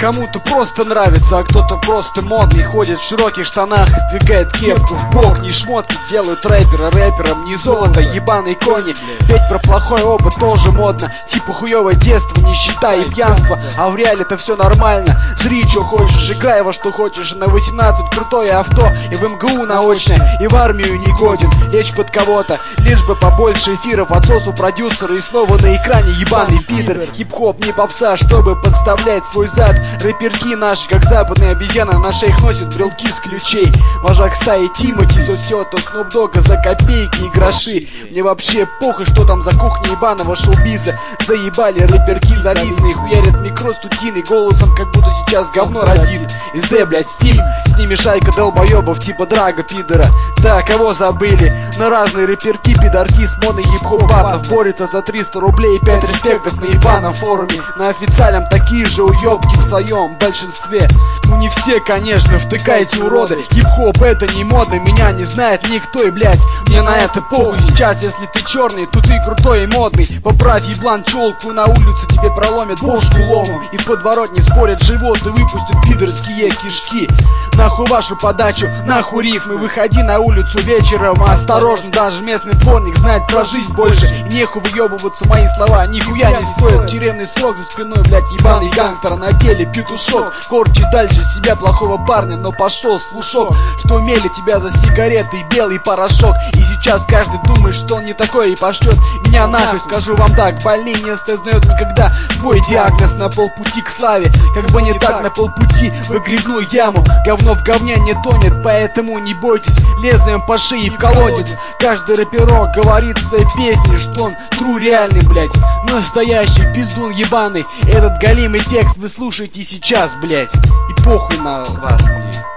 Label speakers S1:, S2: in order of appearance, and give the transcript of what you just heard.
S1: Кому-то просто нравится, а кто-то просто модный. Ходит в широких штанах и сдвигает кепку в бок. Не шмотки делают рэпера рэпером, не золото, ебаные кони. Петь про плохой опыт тоже модно. Типа хуёвое детство, нищета и пьянство. А в реале-то все нормально. Жри, что хочешь, играй во что хочешь. На 18 крутое авто, и в МГУ научное, и в армию не годен. Лечь под кого-то, лишь бы побольше эфиров. Отсосу продюсера и снова на экране ебаный пидор. Хип-хоп не попса, чтобы подставлять свой зад. Рэперки наши, как западные обезьяны, на шеях носят брелки с ключей. Вожак стаи Тимати сосет то Снуп Догга за копейки и гроши. Мне вообще похуй, что там за кухня ебаного шоу-биза. Заебали рэперки зализные, хуярят микро студийный голосом, как будто сейчас говно родит. Из блять, стиль, с ними шайка долбоебов типа Драга пидора. Да, кого забыли? На разные рэперки, пидорки с моно хип-хоп батлов борются за 300 рублей и 5 респектов на ебаном форуме. На официальном такие же уебки в своем большинстве. Ну не все, конечно, втыкайте, уроды. Хип-хоп это не модно, меня не знает никто, и блять, мне на это похуй. Сейчас, если ты черный, то ты крутой и модный. Поправь еблан челку, на улице тебе проломят бошку ломом. И в подворотне спорят живот и выпустят пидорские кишки. Нахуй вашу подачу, нахуй рифмы. Выходи на улицу вечером, осторожно, даже местный дворник знает про жизнь больше. И нехуй выебываться, мои слова нихуя не стоят. Тюремный срок за спиной, блять, ебаный гангстер. На деле петушок, корчи дальше себя плохого парня. Но пошел слушок, что умели тебя за сигареты и белый порошок. И сейчас каждый думает, что он не такой и пошлет меня нахуй. Скажу вам так, больные не осознают никогда свой диагноз на полпути к славе. Как бы не так, на полпути в грибную яму. Говно в говне не тонет, поэтому не бойтесь лезвием по шее в колодец. Каждый рэперок говорит в своей песне, что он тру реальный, блять, настоящий пиздун ебаный. Этот галимый текст вы слушаете сейчас, блять. И похуй на вас, блять.